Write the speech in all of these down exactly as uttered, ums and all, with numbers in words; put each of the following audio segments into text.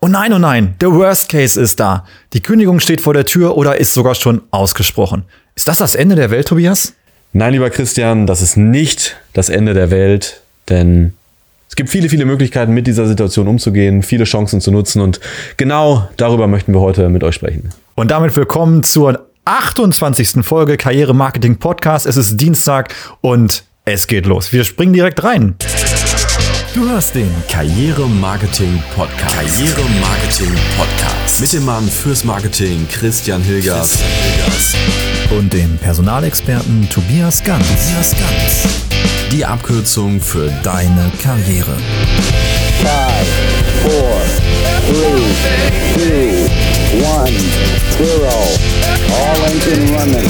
Oh nein, oh nein, der Worst Case ist da. Die Kündigung steht vor der Tür oder ist sogar schon ausgesprochen. Ist das das Ende der Welt, Tobias? Nein, lieber Christian, das ist nicht das Ende der Welt, denn es gibt viele, viele Möglichkeiten, mit dieser Situation umzugehen, viele Chancen zu nutzen und genau darüber möchten wir heute mit euch sprechen. Und damit willkommen zur achtundzwanzigsten Folge Karriere Marketing Podcast. Es ist Dienstag und es geht los. Wir springen direkt rein. Du hörst den Karriere Marketing Podcast. Karriere Marketing Podcast. Mit dem Mann fürs Marketing Christian Hilgers. Und dem Personalexperten Tobias Ganz. Tobias Ganz. Die Abkürzung für deine Karriere. five, four, three, two, one, zero. All engine running.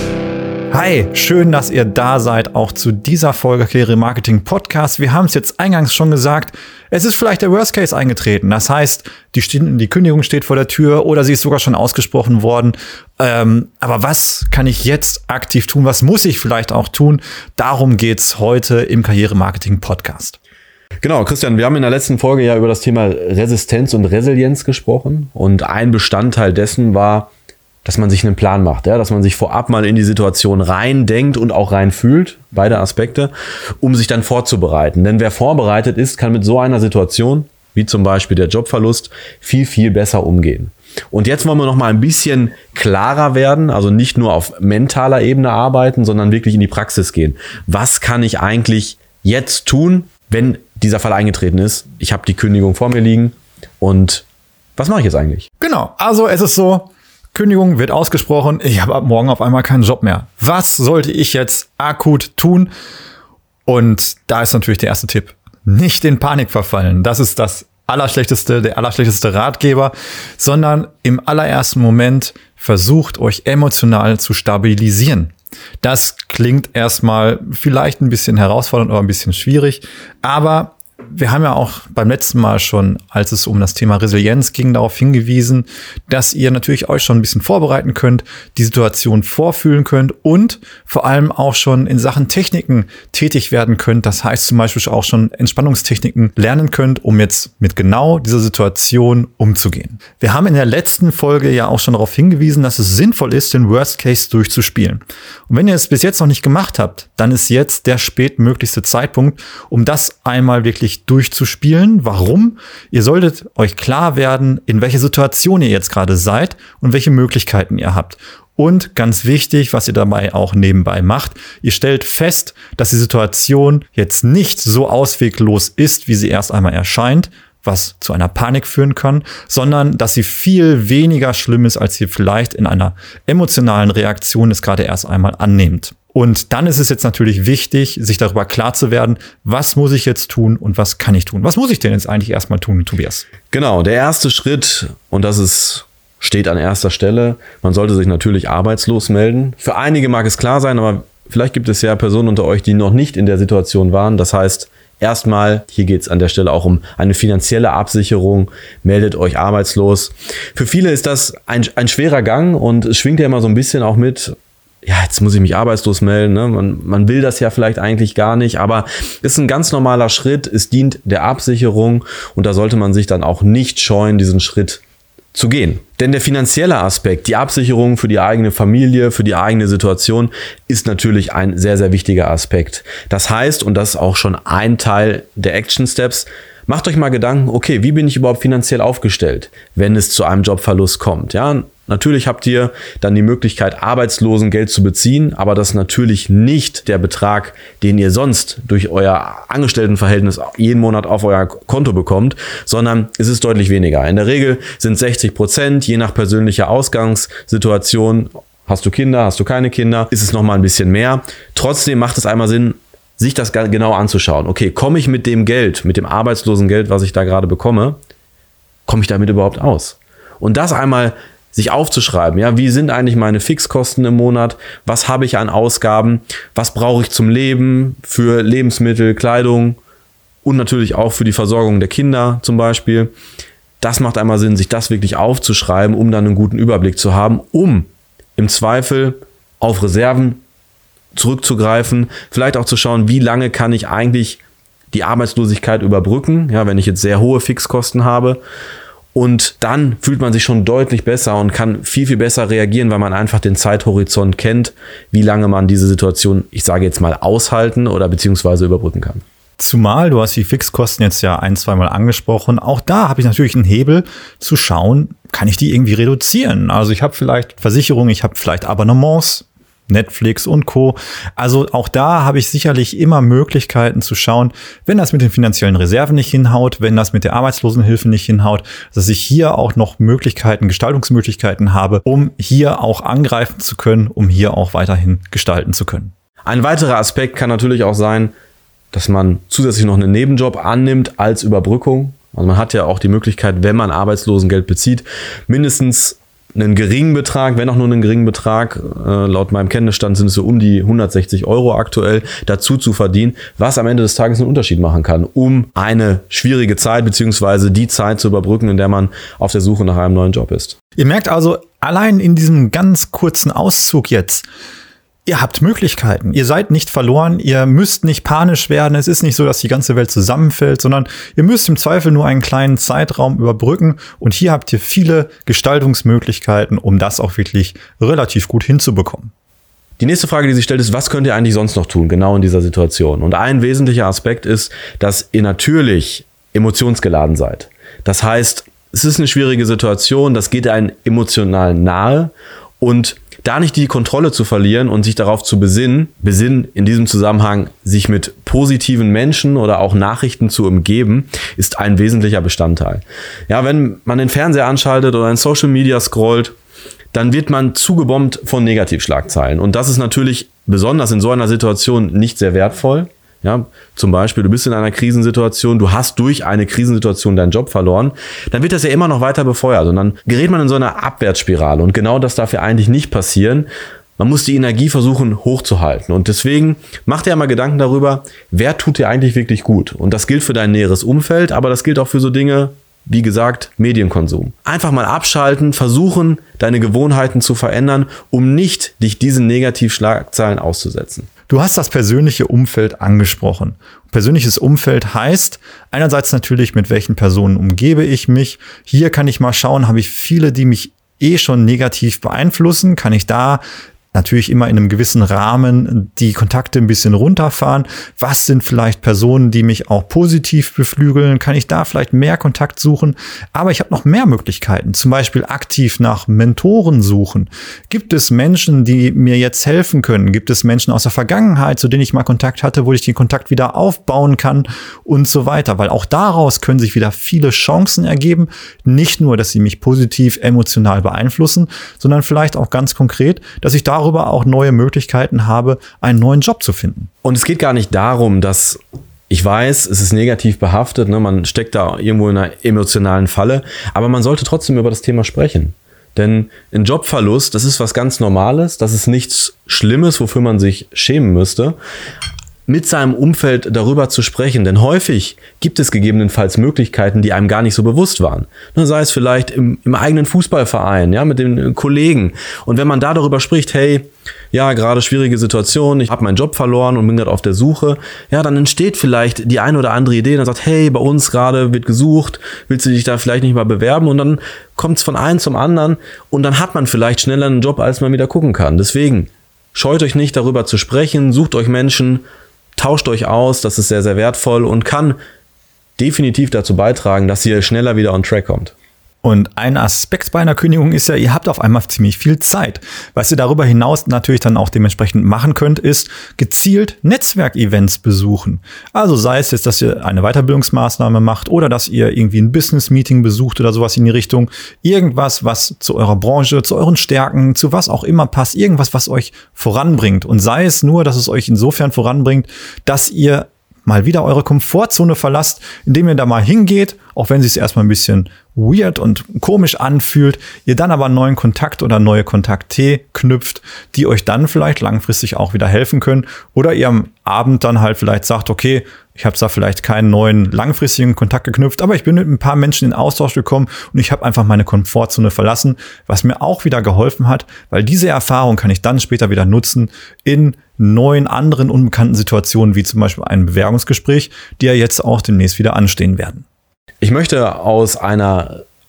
Hi, schön, dass ihr da seid, auch zu dieser Folge Karriere Marketing Podcast. Wir haben es jetzt eingangs schon gesagt, es ist vielleicht der Worst Case eingetreten. Das heißt, die, die Kündigung steht vor der Tür oder sie ist sogar schon ausgesprochen worden. Ähm, aber was kann ich jetzt aktiv tun? Was muss ich vielleicht auch tun? Darum geht's heute im Karriere Marketing Podcast. Genau, Christian, wir haben in der letzten Folge ja über das Thema Resistenz und Resilienz gesprochen. Und ein Bestandteil dessen war, dass man sich einen Plan macht, ja, dass man sich vorab mal in die Situation reindenkt und auch reinfühlt, beide Aspekte, um sich dann vorzubereiten. Denn wer vorbereitet ist, kann mit so einer Situation, wie zum Beispiel der Jobverlust, viel, viel besser umgehen. Und jetzt wollen wir noch mal ein bisschen klarer werden, also nicht nur auf mentaler Ebene arbeiten, sondern wirklich in die Praxis gehen. Was kann ich eigentlich jetzt tun, wenn dieser Fall eingetreten ist? Ich habe die Kündigung vor mir liegen und was mache ich jetzt eigentlich? Genau, also es ist so, Kündigung wird ausgesprochen, ich habe ab morgen auf einmal keinen Job mehr. Was sollte ich jetzt akut tun? Und da ist natürlich der erste Tipp. Nicht in Panik verfallen. Das ist das Allerschlechteste, der allerschlechteste Ratgeber, sondern im allerersten Moment versucht euch emotional zu stabilisieren. Das klingt erstmal vielleicht ein bisschen herausfordernd oder ein bisschen schwierig, aber wir haben ja auch beim letzten Mal schon, als es um das Thema Resilienz ging, darauf hingewiesen, dass ihr natürlich euch schon ein bisschen vorbereiten könnt, die Situation vorfühlen könnt und vor allem auch schon in Sachen Techniken tätig werden könnt. Das heißt zum Beispiel auch schon Entspannungstechniken lernen könnt, um jetzt mit genau dieser Situation umzugehen. Wir haben in der letzten Folge ja auch schon darauf hingewiesen, dass es sinnvoll ist, den Worst Case durchzuspielen. Und wenn ihr es bis jetzt noch nicht gemacht habt, dann ist jetzt der spätmöglichste Zeitpunkt, um das einmal wirklich durchzuspielen. Warum? Ihr solltet euch klar werden, in welcher Situation ihr jetzt gerade seid und welche Möglichkeiten ihr habt. Und ganz wichtig, was ihr dabei auch nebenbei macht, ihr stellt fest, dass die Situation jetzt nicht so ausweglos ist, wie sie erst einmal erscheint, was zu einer Panik führen kann, sondern dass sie viel weniger schlimm ist, als ihr vielleicht in einer emotionalen Reaktion es gerade erst einmal annehmt. Und dann ist es jetzt natürlich wichtig, sich darüber klar zu werden, was muss ich jetzt tun und was kann ich tun? Was muss ich denn jetzt eigentlich erstmal tun, Tobias? Genau, der erste Schritt, und das ist, steht an erster Stelle, man sollte sich natürlich arbeitslos melden. Für einige mag es klar sein, aber vielleicht gibt es ja Personen unter euch, die noch nicht in der Situation waren. Das heißt, erstmal, hier geht es an der Stelle auch um eine finanzielle Absicherung, meldet euch arbeitslos. Für viele ist das ein, ein schwerer Gang und es schwingt ja immer so ein bisschen auch mit, ja, jetzt muss ich mich arbeitslos melden, ne? Man, man will das ja vielleicht eigentlich gar nicht, aber es ist ein ganz normaler Schritt, es dient der Absicherung und da sollte man sich dann auch nicht scheuen, diesen Schritt zu gehen. Denn der finanzielle Aspekt, die Absicherung für die eigene Familie, für die eigene Situation, ist natürlich ein sehr, sehr wichtiger Aspekt. Das heißt, und das ist auch schon ein Teil der Action Steps, macht euch mal Gedanken, okay, wie bin ich überhaupt finanziell aufgestellt, wenn es zu einem Jobverlust kommt? Ja, natürlich habt ihr dann die Möglichkeit, Arbeitslosengeld zu beziehen, aber das ist natürlich nicht der Betrag, den ihr sonst durch euer Angestelltenverhältnis jeden Monat auf euer Konto bekommt, sondern es ist deutlich weniger. In der Regel sind sechzig Prozent, je nach persönlicher Ausgangssituation, hast du Kinder, hast du keine Kinder, ist es nochmal ein bisschen mehr. Trotzdem macht es einmal Sinn, sich das genau anzuschauen. Okay, komme ich mit dem Geld, mit dem Arbeitslosengeld, was ich da gerade bekomme, komme ich damit überhaupt aus? Und das einmal sich aufzuschreiben, ja, wie sind eigentlich meine Fixkosten im Monat, was habe ich an Ausgaben, was brauche ich zum Leben für Lebensmittel, Kleidung und natürlich auch für die Versorgung der Kinder zum Beispiel. Das macht einmal Sinn, sich das wirklich aufzuschreiben, um dann einen guten Überblick zu haben, um im Zweifel auf Reserven zurückzugreifen, vielleicht auch zu schauen, wie lange kann ich eigentlich die Arbeitslosigkeit überbrücken, ja, wenn ich jetzt sehr hohe Fixkosten habe. Und dann fühlt man sich schon deutlich besser und kann viel, viel besser reagieren, weil man einfach den Zeithorizont kennt, wie lange man diese Situation, ich sage jetzt mal, aushalten oder beziehungsweise überbrücken kann. Zumal, du hast die Fixkosten jetzt ja ein-, zweimal angesprochen, auch da habe ich natürlich einen Hebel zu schauen, kann ich die irgendwie reduzieren? Also ich habe vielleicht Versicherungen, ich habe vielleicht Abonnements, Netflix und Co. Also auch da habe ich sicherlich immer Möglichkeiten zu schauen, wenn das mit den finanziellen Reserven nicht hinhaut, wenn das mit der Arbeitslosenhilfe nicht hinhaut, dass ich hier auch noch Möglichkeiten, Gestaltungsmöglichkeiten habe, um hier auch angreifen zu können, um hier auch weiterhin gestalten zu können. Ein weiterer Aspekt kann natürlich auch sein, dass man zusätzlich noch einen Nebenjob annimmt als Überbrückung. Also man hat ja auch die Möglichkeit, wenn man Arbeitslosengeld bezieht, mindestens einen geringen Betrag, wenn auch nur einen geringen Betrag, äh, laut meinem Kenntnisstand sind es so um die hundertsechzig Euro aktuell, dazu zu verdienen, was am Ende des Tages einen Unterschied machen kann, um eine schwierige Zeit beziehungsweise die Zeit zu überbrücken, in der man auf der Suche nach einem neuen Job ist. Ihr merkt also, allein in diesem ganz kurzen Auszug jetzt, ihr habt Möglichkeiten. Ihr seid nicht verloren. Ihr müsst nicht panisch werden. Es ist nicht so, dass die ganze Welt zusammenfällt, sondern ihr müsst im Zweifel nur einen kleinen Zeitraum überbrücken. Und hier habt ihr viele Gestaltungsmöglichkeiten, um das auch wirklich relativ gut hinzubekommen. Die nächste Frage, die sich stellt, ist, was könnt ihr eigentlich sonst noch tun, genau in dieser Situation? Und ein wesentlicher Aspekt ist, dass ihr natürlich emotionsgeladen seid. Das heißt, es ist eine schwierige Situation, das geht einem emotional nahe und da nicht die Kontrolle zu verlieren und sich darauf zu besinnen, besinnen in diesem Zusammenhang, sich mit positiven Menschen oder auch Nachrichten zu umgeben, ist ein wesentlicher Bestandteil. Ja, wenn man den Fernseher anschaltet oder in Social Media scrollt, dann wird man zugebombt von Negativschlagzeilen. Und das ist natürlich besonders in so einer Situation nicht sehr wertvoll. Ja, zum Beispiel, du bist in einer Krisensituation, du hast durch eine Krisensituation deinen Job verloren, dann wird das ja immer noch weiter befeuert und dann gerät man in so eine Abwärtsspirale und genau das darf ja eigentlich nicht passieren. Man muss die Energie versuchen hochzuhalten und deswegen mach dir mal Gedanken darüber, wer tut dir eigentlich wirklich gut und das gilt für dein näheres Umfeld, aber das gilt auch für so Dinge, wie gesagt, Medienkonsum. Einfach mal abschalten, versuchen, deine Gewohnheiten zu verändern, um nicht dich diesen Negativschlagzeilen auszusetzen. Du hast das persönliche Umfeld angesprochen. Persönliches Umfeld heißt einerseits natürlich, mit welchen Personen umgebe ich mich. Hier kann ich mal schauen, habe ich viele, die mich eh schon negativ beeinflussen? Kann ich da natürlich immer in einem gewissen Rahmen die Kontakte ein bisschen runterfahren? Was sind vielleicht Personen, die mich auch positiv beflügeln? Kann ich da vielleicht mehr Kontakt suchen? Aber ich habe noch mehr Möglichkeiten, zum Beispiel aktiv nach Mentoren suchen. Gibt es Menschen, die mir jetzt helfen können? Gibt es Menschen aus der Vergangenheit, zu denen ich mal Kontakt hatte, wo ich den Kontakt wieder aufbauen kann und so weiter? Weil auch daraus können sich wieder viele Chancen ergeben. Nicht nur, dass sie mich positiv emotional beeinflussen, sondern vielleicht auch ganz konkret, dass ich darüber darüber auch neue Möglichkeiten habe, einen neuen Job zu finden. Und es geht gar nicht darum, dass ich weiß, es ist negativ behaftet, ne? Man steckt da irgendwo in einer emotionalen Falle, aber man sollte trotzdem über das Thema sprechen. Denn ein Jobverlust, das ist was ganz Normales, das ist nichts Schlimmes, wofür man sich schämen müsste. Mit seinem Umfeld darüber zu sprechen, denn häufig gibt es gegebenenfalls Möglichkeiten, die einem gar nicht so bewusst waren. Sei es vielleicht im, im eigenen Fußballverein, ja, mit den Kollegen. Und wenn man da darüber spricht, hey, ja, gerade schwierige Situation, ich habe meinen Job verloren und bin gerade auf der Suche, ja, dann entsteht vielleicht die eine oder andere Idee, dann sagt, hey, bei uns gerade wird gesucht, willst du dich da vielleicht nicht mal bewerben? Und dann kommt es von einem zum anderen und dann hat man vielleicht schneller einen Job, als man wieder gucken kann. Deswegen, scheut euch nicht darüber zu sprechen, sucht euch Menschen, tauscht euch aus, das ist sehr, sehr wertvoll und kann definitiv dazu beitragen, dass ihr schneller wieder on track kommt. Und ein Aspekt bei einer Kündigung ist ja, ihr habt auf einmal ziemlich viel Zeit. Was ihr darüber hinaus natürlich dann auch dementsprechend machen könnt, ist gezielt Netzwerkevents besuchen. Also sei es jetzt, dass ihr eine Weiterbildungsmaßnahme macht oder dass ihr irgendwie ein Business-Meeting besucht oder sowas in die Richtung. Irgendwas, was zu eurer Branche, zu euren Stärken, zu was auch immer passt. Irgendwas, was euch voranbringt. Und sei es nur, dass es euch insofern voranbringt, dass ihr mal wieder eure Komfortzone verlasst, indem ihr da mal hingeht, auch wenn es sich erstmal ein bisschen weird und komisch anfühlt, ihr dann aber einen neuen Kontakt oder neue Kontakte knüpft, die euch dann vielleicht langfristig auch wieder helfen können. Oder ihr am Abend dann halt vielleicht sagt, okay, ich habe zwar vielleicht keinen neuen langfristigen Kontakt geknüpft, aber ich bin mit ein paar Menschen in Austausch gekommen und ich habe einfach meine Komfortzone verlassen, was mir auch wieder geholfen hat, weil diese Erfahrung kann ich dann später wieder nutzen in neuen, anderen, unbekannten Situationen, wie zum Beispiel ein Bewerbungsgespräch, die ja jetzt auch demnächst wieder anstehen werden. Ich möchte aus einer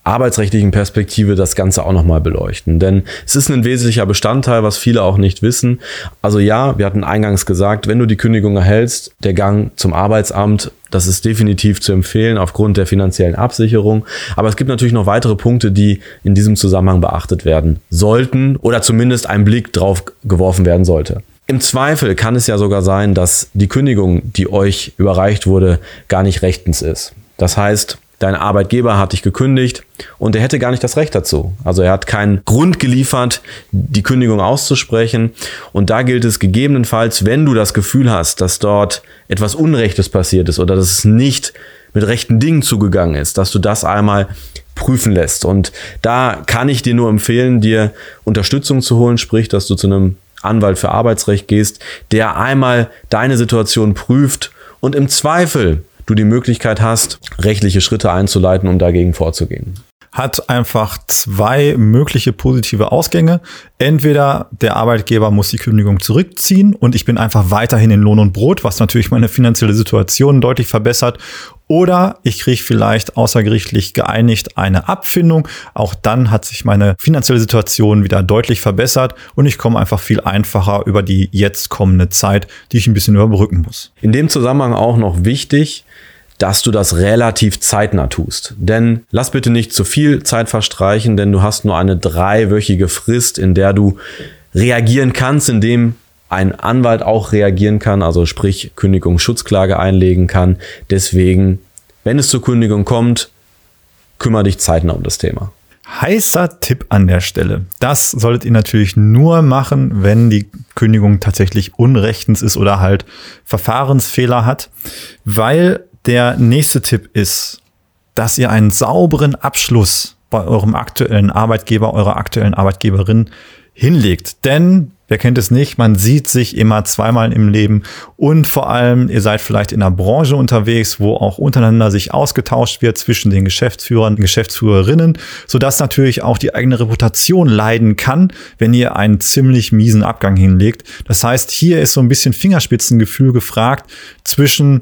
arbeitsrechtlichen Perspektive das Ganze auch nochmal beleuchten. Denn es ist ein wesentlicher Bestandteil, was viele auch nicht wissen. Also ja, wir hatten eingangs gesagt, wenn du die Kündigung erhältst, der Gang zum Arbeitsamt, das ist definitiv zu empfehlen aufgrund der finanziellen Absicherung. Aber es gibt natürlich noch weitere Punkte, die in diesem Zusammenhang beachtet werden sollten oder zumindest ein Blick drauf geworfen werden sollte. Im Zweifel kann es ja sogar sein, dass die Kündigung, die euch überreicht wurde, gar nicht rechtens ist. Das heißt, dein Arbeitgeber hat dich gekündigt und er hätte gar nicht das Recht dazu. Also er hat keinen Grund geliefert, die Kündigung auszusprechen. Und da gilt es gegebenenfalls, wenn du das Gefühl hast, dass dort etwas Unrechtes passiert ist oder dass es nicht mit rechten Dingen zugegangen ist, dass du das einmal prüfen lässt. Und da kann ich dir nur empfehlen, dir Unterstützung zu holen, sprich, dass du zu einem Anwalt für Arbeitsrecht gehst, der einmal deine Situation prüft und im Zweifel du die Möglichkeit hast, rechtliche Schritte einzuleiten, um dagegen vorzugehen. Hat einfach zwei mögliche positive Ausgänge. Entweder der Arbeitgeber muss die Kündigung zurückziehen und ich bin einfach weiterhin in Lohn und Brot, was natürlich meine finanzielle Situation deutlich verbessert. Oder ich kriege vielleicht außergerichtlich geeinigt eine Abfindung. Auch dann hat sich meine finanzielle Situation wieder deutlich verbessert und ich komme einfach viel einfacher über die jetzt kommende Zeit, die ich ein bisschen überbrücken muss. In dem Zusammenhang auch noch wichtig, dass du das relativ zeitnah tust. Denn lass bitte nicht zu viel Zeit verstreichen, denn du hast nur eine dreiwöchige Frist, in der du reagieren kannst, indem ein Anwalt auch reagieren kann, also sprich Kündigungsschutzklage einlegen kann. Deswegen, wenn es zur Kündigung kommt, kümmere dich zeitnah um das Thema. Heißer Tipp an der Stelle. Das solltet ihr natürlich nur machen, wenn die Kündigung tatsächlich unrechtens ist oder halt Verfahrensfehler hat, weil der nächste Tipp ist, dass ihr einen sauberen Abschluss bei eurem aktuellen Arbeitgeber, eurer aktuellen Arbeitgeberin hinlegt. Denn, wer kennt es nicht, man sieht sich immer zweimal im Leben und vor allem, ihr seid vielleicht in einer Branche unterwegs, wo auch untereinander sich ausgetauscht wird zwischen den Geschäftsführern und Geschäftsführerinnen, sodass natürlich auch die eigene Reputation leiden kann, wenn ihr einen ziemlich miesen Abgang hinlegt. Das heißt, hier ist so ein bisschen Fingerspitzengefühl gefragt zwischen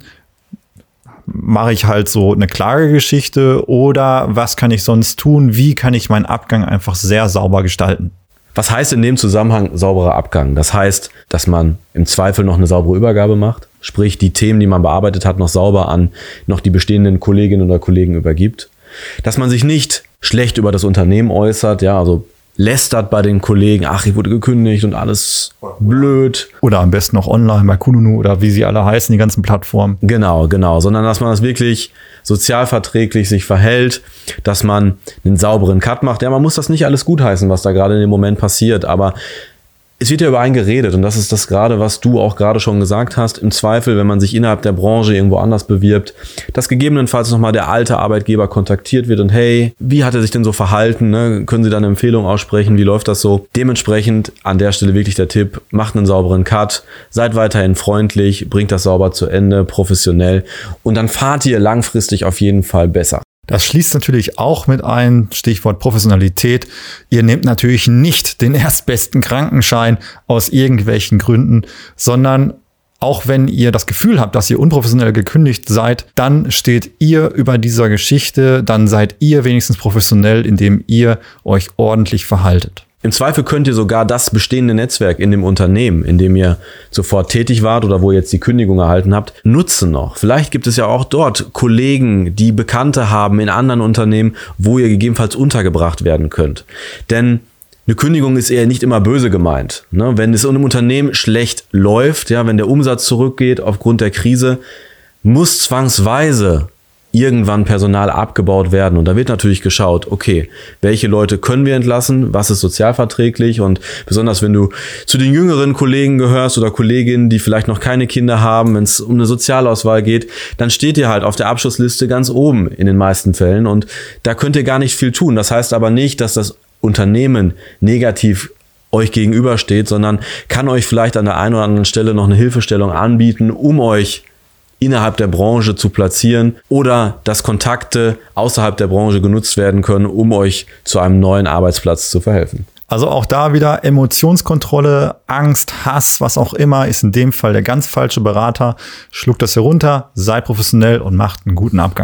mache ich halt so eine Klagegeschichte oder was kann ich sonst tun? Wie kann ich meinen Abgang einfach sehr sauber gestalten? Was heißt in dem Zusammenhang sauberer Abgang? Das heißt, dass man im Zweifel noch eine saubere Übergabe macht, sprich die Themen, die man bearbeitet hat, noch sauber an noch die bestehenden Kolleginnen oder Kollegen übergibt. Dass man sich nicht schlecht über das Unternehmen äußert, ja, also lästert bei den Kollegen, ach, ich wurde gekündigt und alles blöd. Oder am besten noch online bei Kununu oder wie sie alle heißen, die ganzen Plattformen. Genau, genau. Sondern dass man das wirklich sozialverträglich sich verhält, dass man einen sauberen Cut macht. Ja, man muss das nicht alles gutheißen, was da gerade in dem Moment passiert, aber es wird ja über einen geredet und das ist das gerade, was du auch gerade schon gesagt hast. Im Zweifel, wenn man sich innerhalb der Branche irgendwo anders bewirbt, dass gegebenenfalls nochmal der alte Arbeitgeber kontaktiert wird und hey, wie hat er sich denn so verhalten? Ne? Können Sie da eine Empfehlung aussprechen? Wie läuft das so? Dementsprechend an der Stelle wirklich der Tipp, macht einen sauberen Cut, seid weiterhin freundlich, bringt das sauber zu Ende, professionell und dann fahrt ihr langfristig auf jeden Fall besser. Das schließt natürlich auch mit ein, Stichwort Professionalität. Ihr nehmt natürlich nicht den erstbesten Krankenschein aus irgendwelchen Gründen, sondern auch wenn ihr das Gefühl habt, dass ihr unprofessionell gekündigt seid, dann steht ihr über dieser Geschichte, dann seid ihr wenigstens professionell, indem ihr euch ordentlich verhaltet. Im Zweifel könnt ihr sogar das bestehende Netzwerk in dem Unternehmen, in dem ihr zuvor tätig wart oder wo ihr jetzt die Kündigung erhalten habt, nutzen noch. Vielleicht gibt es ja auch dort Kollegen, die Bekannte haben in anderen Unternehmen, wo ihr gegebenenfalls untergebracht werden könnt. Denn eine Kündigung ist eher nicht immer böse gemeint. Ne? Wenn es in einem Unternehmen schlecht läuft, ja, wenn der Umsatz zurückgeht aufgrund der Krise, muss zwangsweise irgendwann Personal abgebaut werden. Und da wird natürlich geschaut, okay, welche Leute können wir entlassen, was ist sozialverträglich und besonders wenn du zu den jüngeren Kollegen gehörst oder Kolleginnen, die vielleicht noch keine Kinder haben, wenn es um eine Sozialauswahl geht, dann steht ihr halt auf der Abschlussliste ganz oben in den meisten Fällen und da könnt ihr gar nicht viel tun. Das heißt aber nicht, dass das Unternehmen negativ euch gegenübersteht, sondern kann euch vielleicht an der einen oder anderen Stelle noch eine Hilfestellung anbieten, um euch innerhalb der Branche zu platzieren oder dass Kontakte außerhalb der Branche genutzt werden können, um euch zu einem neuen Arbeitsplatz zu verhelfen. Also auch da wieder Emotionskontrolle, Angst, Hass, was auch immer, ist in dem Fall der ganz falsche Berater. Schluckt das herunter, seid professionell und macht einen guten Abgang.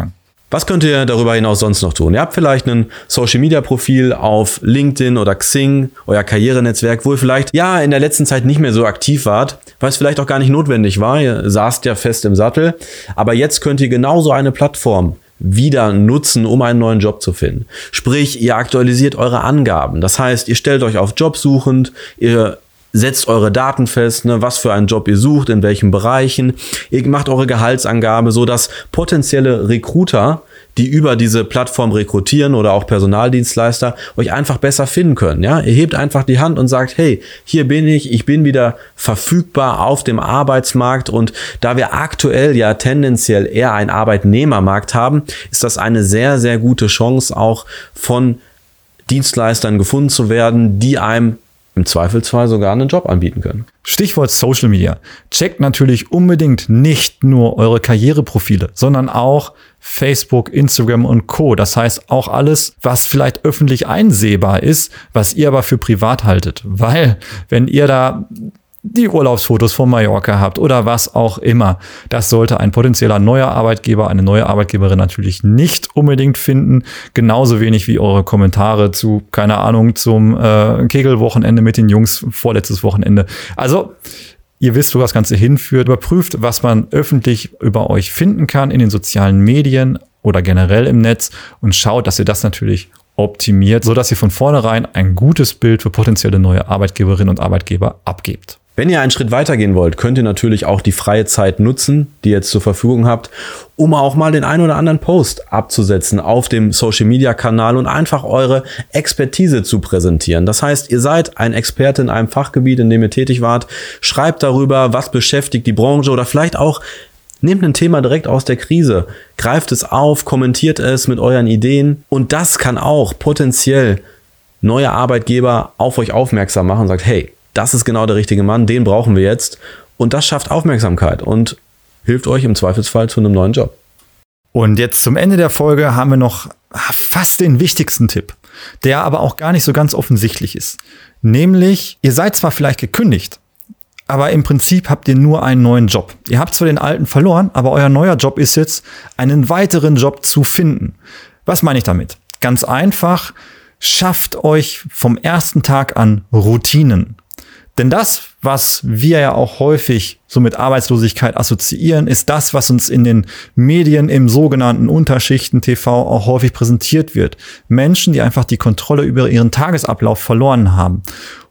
Was könnt ihr darüber hinaus sonst noch tun? Ihr habt vielleicht ein Social-Media-Profil auf LinkedIn oder Xing, euer Karrierenetzwerk, wo ihr vielleicht ja in der letzten Zeit nicht mehr so aktiv wart, weil es vielleicht auch gar nicht notwendig war. Ihr saßt ja fest im Sattel. Aber jetzt könnt ihr genauso eine Plattform wieder nutzen, um einen neuen Job zu finden. Sprich, ihr aktualisiert eure Angaben. Das heißt, ihr stellt euch auf Jobsuchend, ihr setzt eure Daten fest, ne, was für einen Job ihr sucht, in welchen Bereichen. Ihr macht eure Gehaltsangabe, so dass potenzielle Recruiter, die über diese Plattform rekrutieren oder auch Personaldienstleister, euch einfach besser finden können. Ja? Ihr hebt einfach die Hand und sagt, hey, hier bin ich, ich bin wieder verfügbar auf dem Arbeitsmarkt, und da wir aktuell ja tendenziell eher einen Arbeitnehmermarkt haben, ist das eine sehr, sehr gute Chance, auch von Dienstleistern gefunden zu werden, die einem im Zweifelsfall sogar einen Job anbieten können. Stichwort Social Media. Checkt natürlich unbedingt nicht nur eure Karriereprofile, sondern auch Facebook, Instagram und Co. Das heißt auch alles, was vielleicht öffentlich einsehbar ist, was ihr aber für privat haltet. Weil, wenn ihr da die Urlaubsfotos von Mallorca habt oder was auch immer, das sollte ein potenzieller neuer Arbeitgeber, eine neue Arbeitgeberin natürlich nicht unbedingt finden. Genauso wenig wie eure Kommentare zu, keine Ahnung, zum äh, Kegelwochenende mit den Jungs, vorletztes Wochenende. Also, ihr wisst, wo das Ganze hinführt. Überprüft, was man öffentlich über euch finden kann in den sozialen Medien oder generell im Netz, und schaut, dass ihr das natürlich optimiert, sodass ihr von vornherein ein gutes Bild für potenzielle neue Arbeitgeberinnen und Arbeitgeber abgebt. Wenn ihr einen Schritt weiter gehen wollt, könnt ihr natürlich auch die freie Zeit nutzen, die ihr jetzt zur Verfügung habt, um auch mal den einen oder anderen Post abzusetzen auf dem Social-Media-Kanal und einfach eure Expertise zu präsentieren. Das heißt, ihr seid ein Experte in einem Fachgebiet, in dem ihr tätig wart. Schreibt darüber, was beschäftigt die Branche, oder vielleicht auch nehmt ein Thema direkt aus der Krise, greift es auf, kommentiert es mit euren Ideen, und das kann auch potenziell neue Arbeitgeber auf euch aufmerksam machen und sagt, hey, das ist genau der richtige Mann, den brauchen wir jetzt, und das schafft Aufmerksamkeit und hilft euch im Zweifelsfall zu einem neuen Job. Und jetzt zum Ende der Folge haben wir noch fast den wichtigsten Tipp, der aber auch gar nicht so ganz offensichtlich ist. Nämlich, ihr seid zwar vielleicht gekündigt, aber im Prinzip habt ihr nur einen neuen Job. Ihr habt zwar den alten verloren, aber euer neuer Job ist jetzt, einen weiteren Job zu finden. Was meine ich damit? Ganz einfach, schafft euch vom ersten Tag an Routinen. Denn das, was wir ja auch häufig so mit Arbeitslosigkeit assoziieren, ist das, was uns in den Medien im sogenannten Unterschichten-T V auch häufig präsentiert wird. Menschen, die einfach die Kontrolle über ihren Tagesablauf verloren haben.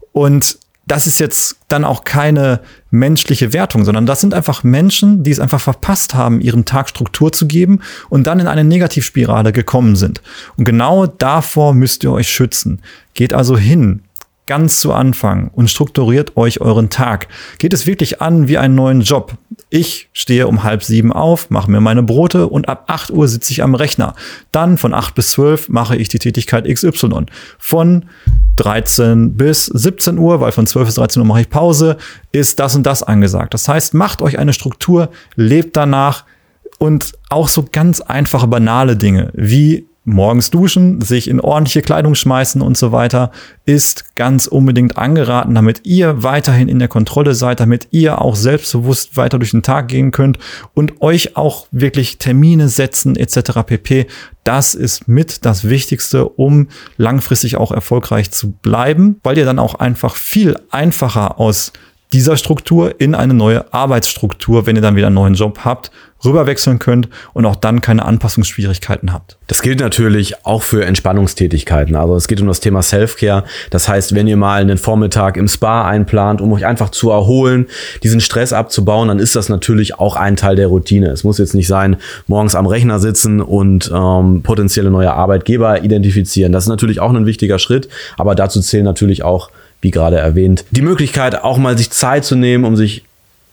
Und das ist jetzt dann auch keine menschliche Wertung, sondern das sind einfach Menschen, die es einfach verpasst haben, ihrem Tag Struktur zu geben und dann in eine Negativspirale gekommen sind. Und genau davor müsst ihr euch schützen. Geht also hin, ganz zu Anfang, und strukturiert euch euren Tag. Geht es wirklich an wie einen neuen Job. Ich stehe um halb sieben auf, mache mir meine Brote, und ab acht Uhr sitze ich am Rechner. Dann von acht bis zwölf mache ich die Tätigkeit X Y. Von dreizehn bis siebzehn Uhr, weil von zwölf bis dreizehn Uhr mache ich Pause, ist das und das angesagt. Das heißt, macht euch eine Struktur, lebt danach, und auch so ganz einfache, banale Dinge wie morgens duschen, sich in ordentliche Kleidung schmeißen und so weiter, ist ganz unbedingt angeraten, damit ihr weiterhin in der Kontrolle seid, damit ihr auch selbstbewusst weiter durch den Tag gehen könnt und euch auch wirklich Termine setzen et cetera pp. Das ist mit das Wichtigste, um langfristig auch erfolgreich zu bleiben, weil ihr dann auch einfach viel einfacher aus dieser Struktur in eine neue Arbeitsstruktur, wenn ihr dann wieder einen neuen Job habt, rüberwechseln könnt und auch dann keine Anpassungsschwierigkeiten habt. Das gilt natürlich auch für Entspannungstätigkeiten. Also es geht um das Thema Self-Care. Das heißt, wenn ihr mal einen Vormittag im Spa einplant, um euch einfach zu erholen, diesen Stress abzubauen, dann ist das natürlich auch ein Teil der Routine. Es muss jetzt nicht sein, morgens am Rechner sitzen und ähm, potenzielle neue Arbeitgeber identifizieren. Das ist natürlich auch ein wichtiger Schritt, aber dazu zählen natürlich auch, wie gerade erwähnt, die Möglichkeit, auch mal sich Zeit zu nehmen, um sich,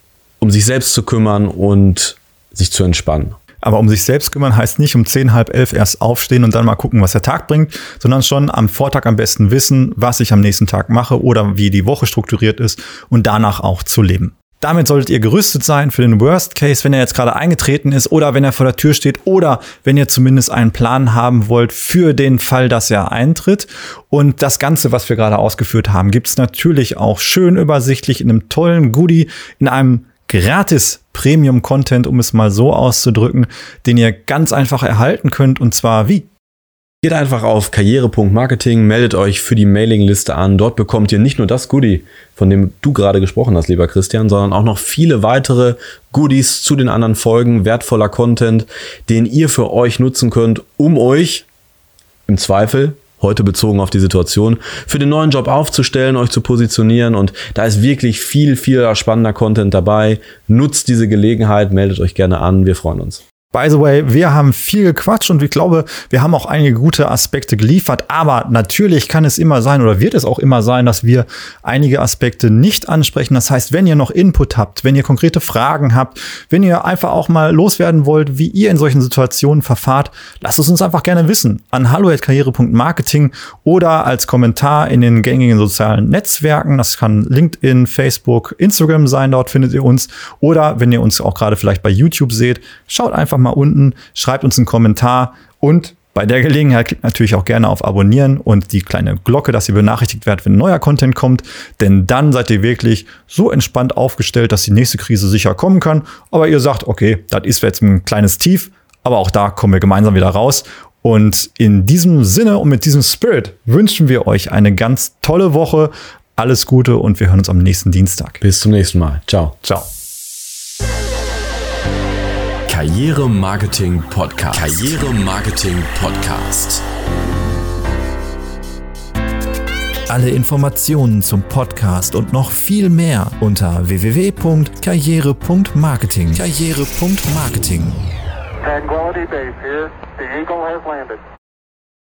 um sich selbst zu kümmern und sich zu entspannen. Aber um sich selbst kümmern heißt nicht um zehn, halb elf erst aufstehen und dann mal gucken, was der Tag bringt, sondern schon am Vortag am besten wissen, was ich am nächsten Tag mache oder wie die Woche strukturiert ist und danach auch zu leben. Damit solltet ihr gerüstet sein für den Worst Case, wenn er jetzt gerade eingetreten ist oder wenn er vor der Tür steht oder wenn ihr zumindest einen Plan haben wollt für den Fall, dass er eintritt. Und das Ganze, was wir gerade ausgeführt haben, gibt es natürlich auch schön übersichtlich in einem tollen Goodie, in einem gratis Premium-Content, um es mal so auszudrücken, den ihr ganz einfach erhalten könnt. Und zwar wie? Geht einfach auf karriere punkt marketing, meldet euch für die Mailingliste an. Dort bekommt ihr nicht nur das Goodie, von dem du gerade gesprochen hast, lieber Christian, sondern auch noch viele weitere Goodies zu den anderen Folgen, wertvoller Content, den ihr für euch nutzen könnt, um euch im Zweifel, heute bezogen auf die Situation, für den neuen Job aufzustellen, euch zu positionieren. Und da ist wirklich viel, viel spannender Content dabei. Nutzt diese Gelegenheit, meldet euch gerne an. Wir freuen uns. By the way, wir haben viel gequatscht und ich glaube, wir haben auch einige gute Aspekte geliefert. Aber natürlich kann es immer sein oder wird es auch immer sein, dass wir einige Aspekte nicht ansprechen. Das heißt, wenn ihr noch Input habt, wenn ihr konkrete Fragen habt, wenn ihr einfach auch mal loswerden wollt, wie ihr in solchen Situationen verfahrt, lasst es uns einfach gerne wissen. An hallo at karriere punkt marketing oder als Kommentar in den gängigen sozialen Netzwerken. Das kann LinkedIn, Facebook, Instagram sein. Dort findet ihr uns. Oder wenn ihr uns auch gerade vielleicht bei YouTube seht, schaut einfach mal unten, schreibt uns einen Kommentar und bei der Gelegenheit klickt natürlich auch gerne auf Abonnieren und die kleine Glocke, dass ihr benachrichtigt werdet, wenn neuer Content kommt, denn dann seid ihr wirklich so entspannt aufgestellt, dass die nächste Krise sicher kommen kann, aber ihr sagt, okay, das ist jetzt ein kleines Tief, aber auch da kommen wir gemeinsam wieder raus. Und in diesem Sinne und mit diesem Spirit wünschen wir euch eine ganz tolle Woche, alles Gute und wir hören uns am nächsten Dienstag. Bis zum nächsten Mal. Ciao. Ciao. Karriere Marketing Podcast. Karriere Marketing Podcast. Alle Informationen zum Podcast und noch viel mehr unter w w w punkt karriere punkt marketing. Karriere punkt marketing. Tranquility Base here. The Eagle has landed.